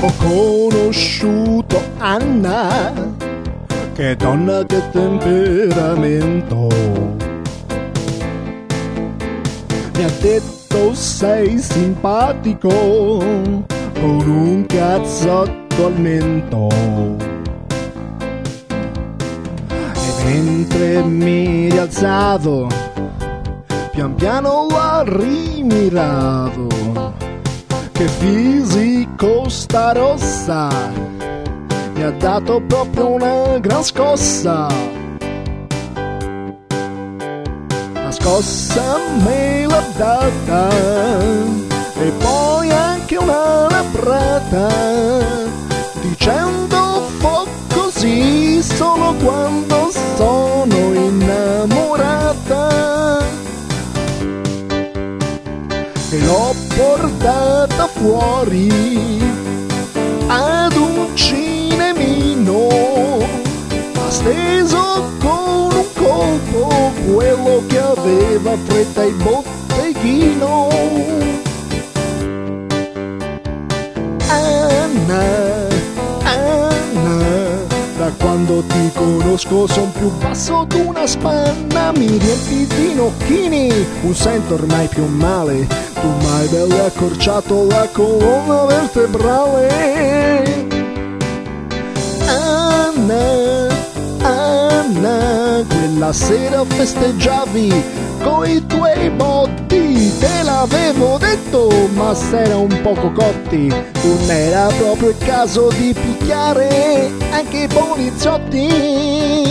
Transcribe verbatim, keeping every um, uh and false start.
Ho conosciuto Anna, che donna, che temperamento. Mi ha detto sei simpatico, con un cazzotto al mento. E mentre mi rialzavo, pian piano l'ho rimirato. Che fisico sta rossa, mi ha dato proprio una gran scossa. La scossa me l'ha data e poi anche una labrata, dicendo fo così solo quando sono innamorata. E l'ho portata fuori ad un cinemino, ha steso con un colpo quello che aveva fretta il botteghino. Anna, Anna, da quando ti conosco son più basso d'una spanna, mi riempi di nocchini, un sento ormai più male, tu mai bello accorciato la colonna vertebrale. Anna, Anna, quella sera festeggiavi coi tuoi botti, te l'avevo detto, ma s'era un poco cotti, non era proprio il caso di picchiare anche i poliziotti.